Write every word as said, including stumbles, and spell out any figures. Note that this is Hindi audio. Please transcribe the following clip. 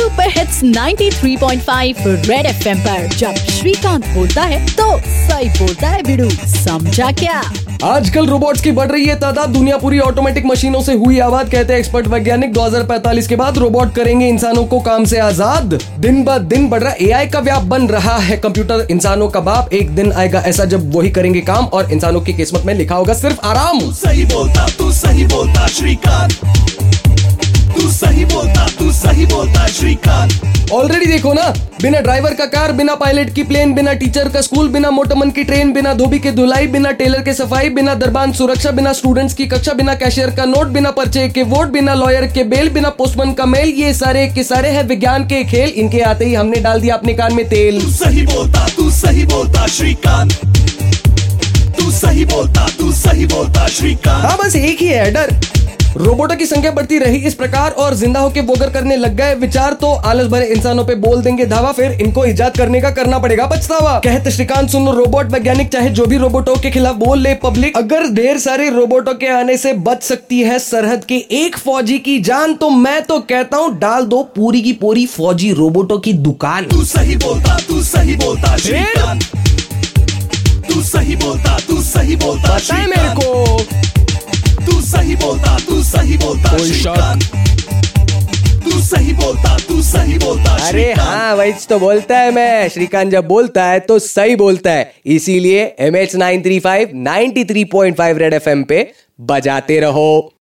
Super hits ninety three point five red FM पर जब श्रीकांत बोलता है तो सही बोलता है बिडू, समझा क्या? आजकल रोबोट्स की बढ़ रही है तादाद, दुनिया पूरी ऑटोमेटिक मशीनों से हुई आबाद। कहते हैं एक्सपर्ट वैज्ञानिक दो हज़ार पैंतालीस के बाद रोबोट करेंगे इंसानों को काम से आजाद। दिन ब दिन बढ़ रहा एआई का व्याप बन रहा है कंप्यूटर इंसानों का बाप। एक दिन आएगा ऐसा जब वही करेंगे काम और इंसानों की किस्मत में लिखा होगा सिर्फ आराम। तू सही बोलता, तू सही बोलता श्रीकांत, तू सही बोलता, तू सही बोलता श्रीकांत। ऑलरेडी देखो ना, बिना ड्राइवर का कार, बिना पायलट की प्लेन, बिना टीचर का स्कूल, बिना मोटरमन की ट्रेन, बिना धोबी के धुलाई, बिना टेलर के सफाई, बिना दरबान सुरक्षा, बिना स्टूडेंट्स की कक्षा, बिना कैशियर का नोट, बिना पर्चे के वोट, बिना लॉयर के बेल, बिना पोस्टमैन का मेल। ये सारे के सारे हैं विज्ञान के खेल। इनके आते ही हमने डाल दिया अपने कान में तेल। तू सही बोलता, तू सही बोलता श्रीकांत, तू सही बोलता, तू सही बोलता श्रीकांत। हाँ, बस एक ही है डर। रोबोटों की संख्या बढ़ती रही इस प्रकार और जिंदा होके वो अगर करने लग गए विचार तो आलस भरे इंसानों पे बोल देंगे धावा। फिर इनको इजाद करने का करना पड़ेगा पछतावा। कहते श्रीकांत सुन लो, रोबोट वैज्ञानिक चाहे जो भी रोबोटों के खिलाफ बोल ले पब्लिक, अगर ढेर सारे रोबोटों के आने से बच सकती है सरहद के एक फौजी की जान तो मैं तो कहता हूँ डाल दो पूरी की पूरी फौजी रोबोटों की दुकान। तू सही बोलता, तू सही बोलता श्रीकांत, तू सही बोलता, तू सही बोलता पता है मेरे को, तू सही बोलता, तू सही बोलता श्रीकांत, तू सही बोलता, तू सही बोलता। अरे हाँ वही तो बोलता है मैं। श्रीकांत जब बोलता है तो सही बोलता है, इसीलिए M H nine three five ninety three point five red FM पे बजाते रहो।